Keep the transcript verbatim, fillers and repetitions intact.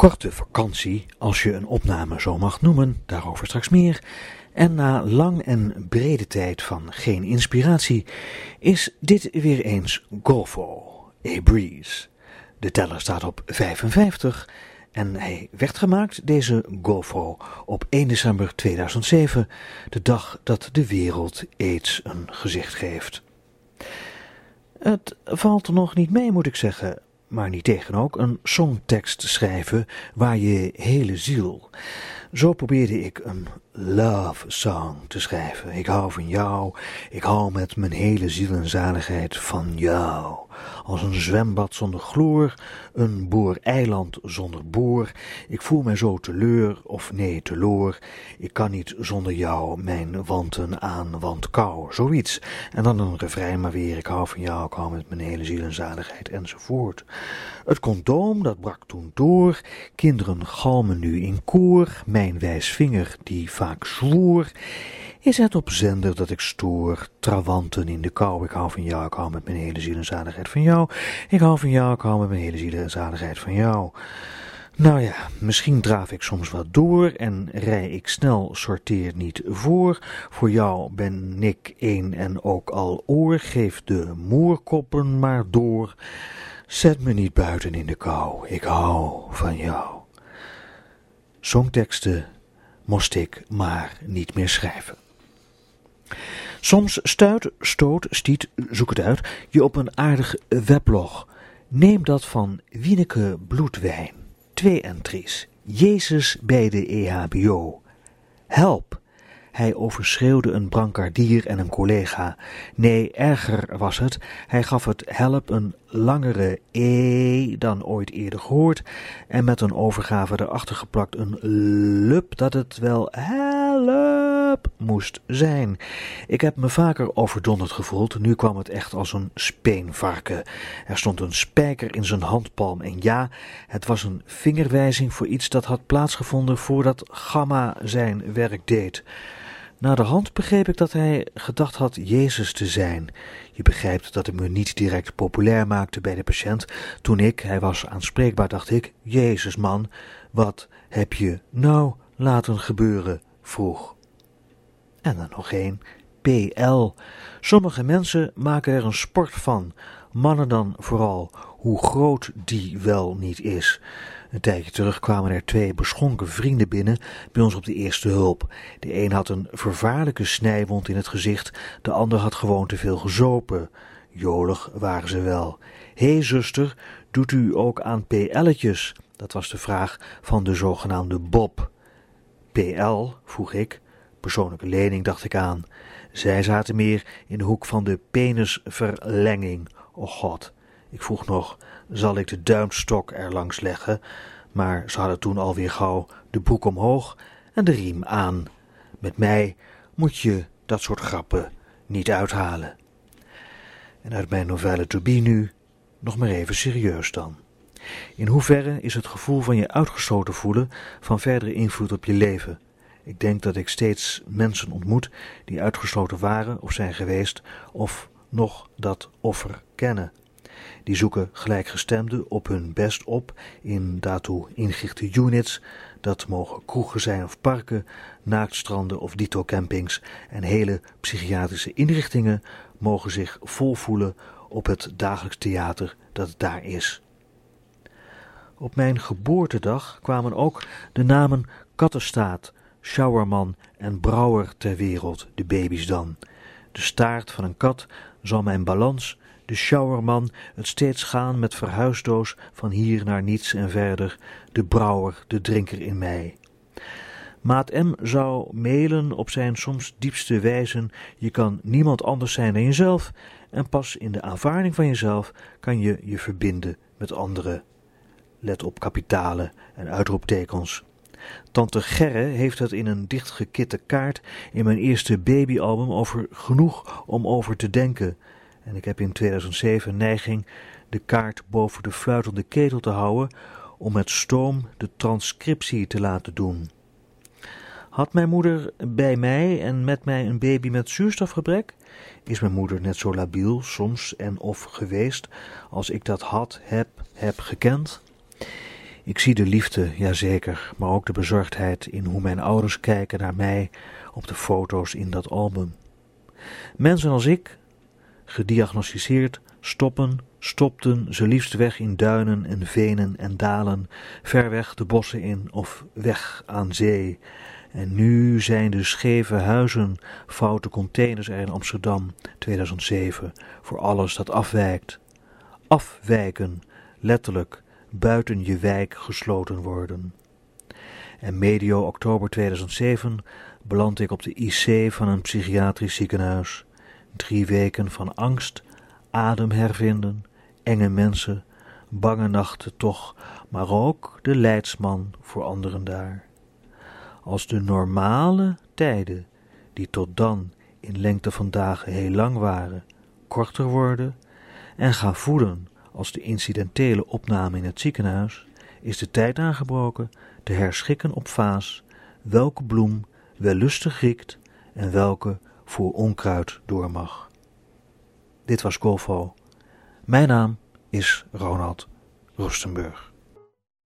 korte vakantie, als je een opname zo mag noemen, daarover straks meer. En na lang en brede tijd van geen inspiratie, is dit weer eens Golfo, A Breeze. De teller staat op vijfenvijftig en hij werd gemaakt, deze Golfo, op één december tweeduizend zeven, de dag dat de wereld AIDS een gezicht geeft. Het valt er nog niet mee, moet ik zeggen, maar niet tegen ook, een songtekst schrijven waar je hele ziel. Zo probeerde ik een love song te schrijven. Ik hou van jou, ik hou met mijn hele ziel en zaligheid van jou. Als een zwembad zonder chloor, een boereiland zonder boor. Ik voel mij zo teleur, of nee, teloor. Ik kan niet zonder jou mijn wanten aan, want kou, zoiets. En dan een refrein maar weer, ik hou van jou, ik hou met mijn hele ziel en zaligheid, enzovoort. Het condoom, dat brak toen door. Kinderen galmen nu in koor. Mijn wijsvinger, die vaak zwoer. Is het op zender dat ik stoor, trawanten in de kou. Ik hou van jou, ik hou met mijn hele ziel en zaligheid van jou. Ik hou van jou, ik hou met mijn hele ziel en zaligheid van jou. Nou ja, misschien draaf ik soms wat door en rij ik snel, sorteer niet voor. Voor jou ben ik één en ook al oor, geef de moerkoppen maar door. Zet me niet buiten in de kou, ik hou van jou. Songteksten moest ik maar niet meer schrijven. Soms stuit, stoot, stiet, zoek het uit, je op een aardig weblog. Neem dat van Wieneke Bloedwijn, twee entries. Jezus bij de E H B O. Help! Hij overschreeuwde een brancardier en een collega. Nee, erger was het. Hij gaf het help een langere E dan ooit eerder gehoord en met een overgave erachter geplakt een lup dat het wel help moest zijn. Ik heb me vaker overdonderd gevoeld. Nu kwam het echt als een speenvarken. Er stond een spijker in zijn handpalm en ja, het was een vingerwijzing voor iets dat had plaatsgevonden voordat Gamma zijn werk deed. Naderhand begreep ik dat hij gedacht had Jezus te zijn. Je begrijpt dat ik me niet direct populair maakte bij de patiënt. Toen ik, hij was aanspreekbaar, dacht ik, Jezus man, wat heb je nou laten gebeuren, vroeg. En dan nog één, P L. Sommige mensen maken er een sport van. Mannen dan vooral, hoe groot die wel niet is. Een tijdje terug kwamen er twee beschonken vrienden binnen bij ons op de eerste hulp. De een had een vervaarlijke snijwond in het gezicht, de ander had gewoon te veel gezopen. Jolig waren ze wel. Hé hey, zuster, doet u ook aan P L'tjes? Dat was de vraag van de zogenaamde Bob. P L, vroeg ik. Persoonlijke lening, dacht ik aan. Zij zaten meer in de hoek van de penisverlenging. O god, ik vroeg nog, zal ik de duimstok er langs leggen? Maar ze hadden toen alweer gauw de broek omhoog en de riem aan. Met mij moet je dat soort grappen niet uithalen. En uit mijn novelle To Be nu, nog maar even serieus dan. In hoeverre is het gevoel van je uitgesloten voelen van verdere invloed op je leven? Ik denk dat ik steeds mensen ontmoet die uitgesloten waren of zijn geweest of nog dat offer kennen. Die zoeken gelijkgestemden op hun best op in daartoe ingerichte units. Dat mogen kroegen zijn of parken, naaktstranden of dito-campings. En hele psychiatrische inrichtingen mogen zich volvoelen op het dagelijks theater dat daar is. Op mijn geboortedag kwamen ook de namen Kattenstaat, Sjouwerman en Brouwer ter wereld, de baby's dan. De staart van een kat zal mijn balans, de sjouwerman, het steeds gaan met verhuisdoos van hier naar niets en verder, de brouwer, de drinker in mij. Maat M. zou mailen op zijn soms diepste wijzen, je kan niemand anders zijn dan jezelf en pas in de aanvaarding van jezelf kan je je verbinden met anderen. Let op kapitalen en uitroeptekens. Tante Gerre heeft het in een dichtgekitte kaart in mijn eerste babyalbum over genoeg om over te denken. En ik heb in tweeduizend zeven neiging de kaart boven de fluitende ketel te houden om met stoom de transcriptie te laten doen. Had mijn moeder bij mij en met mij een baby met zuurstofgebrek? Is mijn moeder net zo labiel soms en of geweest als ik dat had, heb, heb gekend? Ik zie de liefde, jazeker, maar ook de bezorgdheid in hoe mijn ouders kijken naar mij op de foto's in dat album. Mensen als ik, gediagnosticeerd, stoppen, stopten ze liefst weg in duinen en venen en dalen, ver weg de bossen in of weg aan zee. En nu zijn de scheve huizen, foute containers er in Amsterdam tweeduizend zeven voor alles dat afwijkt. Afwijken, letterlijk, buiten je wijk gesloten worden. En medio oktober tweeduizend zeven beland ik op de I C van een psychiatrisch ziekenhuis. Drie weken van angst, adem hervinden, enge mensen, bange nachten toch, maar ook de leidsman voor anderen daar. Als de normale tijden, die tot dan in lengte van dagen heel lang waren, korter worden en gaan voelen als de incidentele opname in het ziekenhuis, is de tijd aangebroken te herschikken op vaas welke bloem wellustig riekt en welke voor onkruid door mag. Dit was Golfo. Mijn naam is Ronald Rustenburg.